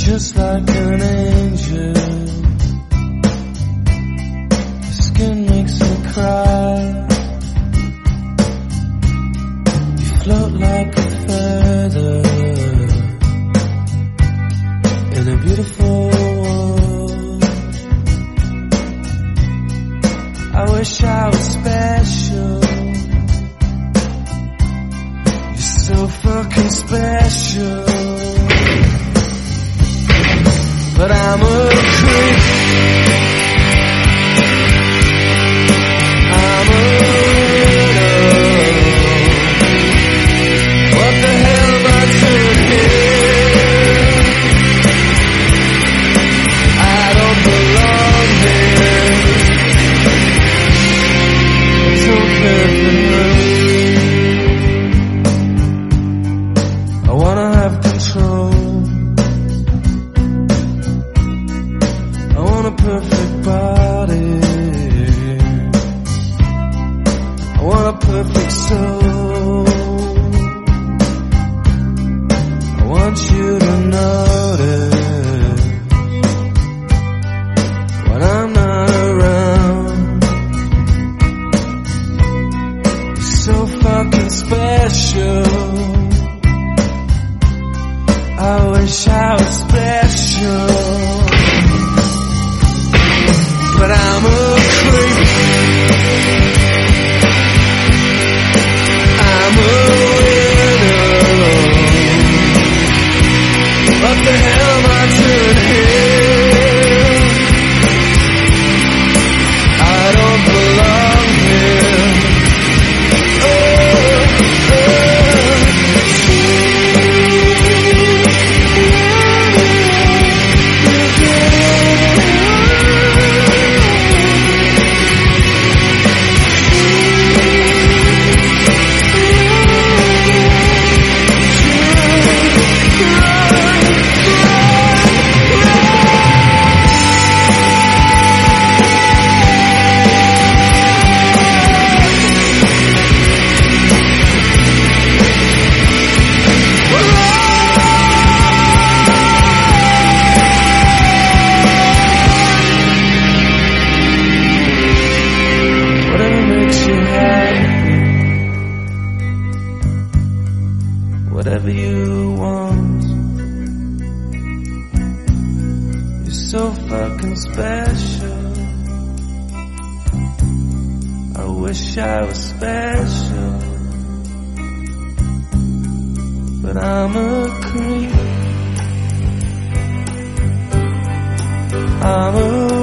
just like an angel. Your skin makes me cry. You float like a feather in a beautiful world. I wish I was special. You're so fucking special. But I'm a creep. I'm a widow. What the hell am I doing here? I don't belong here. I don't care for her. I wanna have control. A perfect body. I want a perfect soul. I want you to notice when I'm not around. You're so fucking special. I wish I was special. But I'm a creep. I'm a widow. What the hell am I doing here? I don't belong here. Whatever you want. You're so fucking special. I wish I was special. But I'm a creep. I'm a